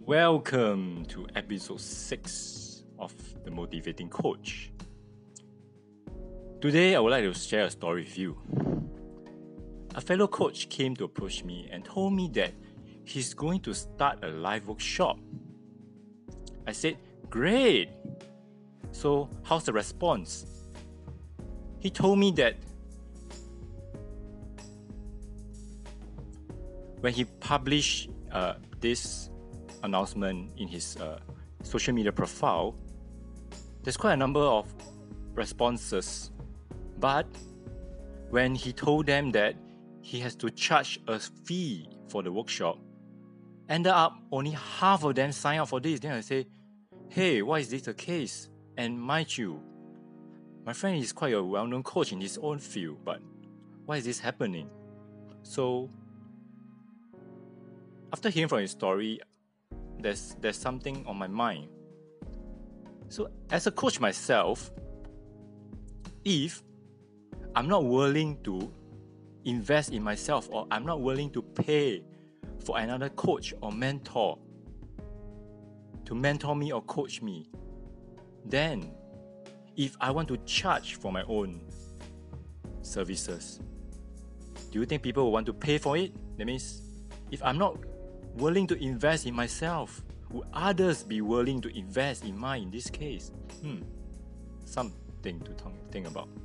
Welcome to episode 6 of The Motivating Coach. Today, I would like to share a story with you. A fellow coach came to approach me and told me that he's going to start a live workshop. I said, "Great! So, how's the response?" He told me that when he published this announcement in his social media profile, there's quite a number of responses. But when he told them that he has to charge a fee for the workshop, ended up only half of them sign up for this. Then I say, hey, why is this the case? And mind you, my friend is quite a well-known coach in his own field, but why is this happening? So after hearing from his story, there's something on my mind. So as a coach myself, if I'm not willing to invest in myself, or I'm not willing to pay for another coach or mentor to mentor me or coach me, then if I want to charge for my own services, do you think people will want to pay for it? That means if I'm not willing to invest in myself, would others be willing to invest in mine in this case? Something to think about.